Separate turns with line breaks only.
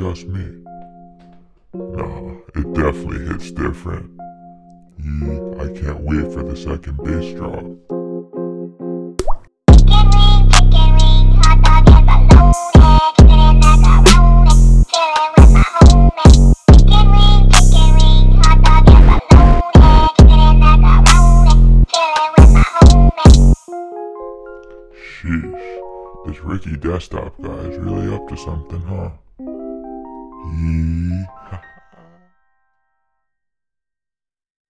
just me? Nah, it definitely hits different. I can't wait for the second bass drop. Sheesh, this Ricky Desktop guy is really up to something, huh? Yee.